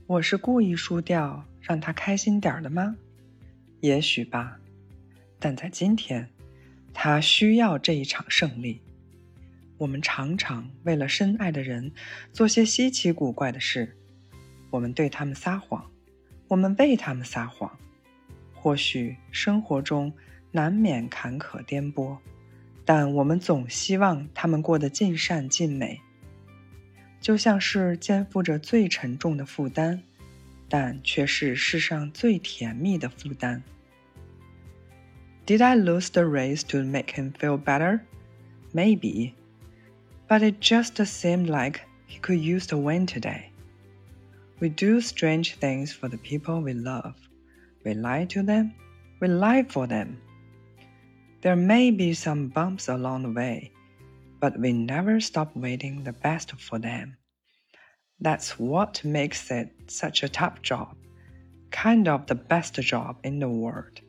我是故意输掉让他开心点的吗？也许吧，但在今天，他需要这一场胜利。我们常常为了深爱的人做些稀奇古怪的事，我们对他们撒谎，我们为他们撒谎。或许生活中难免坎坷颠簸，但我们总希望他们过得尽善尽美，就像是肩负着最沉重的负担，但却是世上最甜蜜的负担。Did I lose the race to make him feel better? Maybe. But it just seemed like he could use the win today. We do strange things for the people we love. We lie to them. We lie for them. There may be some bumps along the way, but we never stop waiting the best for them. That's what makes it such a tough job, kind of the best job in the world.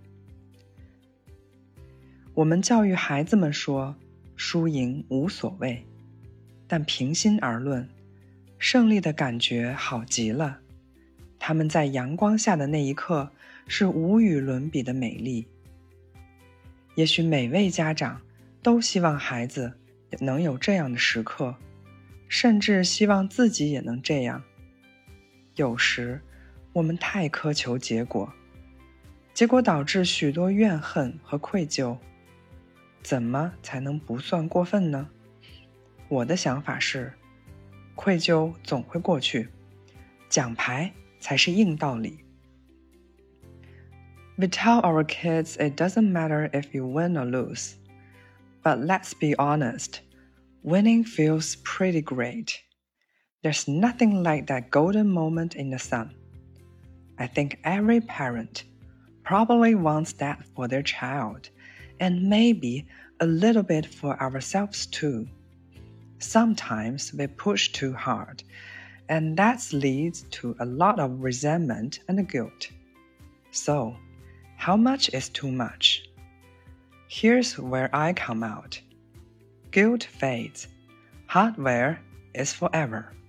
我们教育孩子们说，输赢无所谓，但平心而论，胜利的感觉好极了。他们在阳光下的那一刻是无与伦比的美丽。也许每位家长都希望孩子能有这样的时刻，甚至希望自己也能这样。有时我们太苛求结果，结果导致许多怨恨和愧疚。怎么才能不算过分呢？我的想法是，愧疚总会过去，奖牌才是硬道理。We tell our kids it doesn't matter if you win or lose. But let's be honest, winning feels pretty great. There's nothing like that golden moment in the sun. I think every parent probably wants that for their child, and maybe a little bit for ourselves too. Sometimes we push too hard, and that leads to a lot of resentment and guilt. So, how much is too much? Here's where I come out. Guilt fades. Hardware is forever.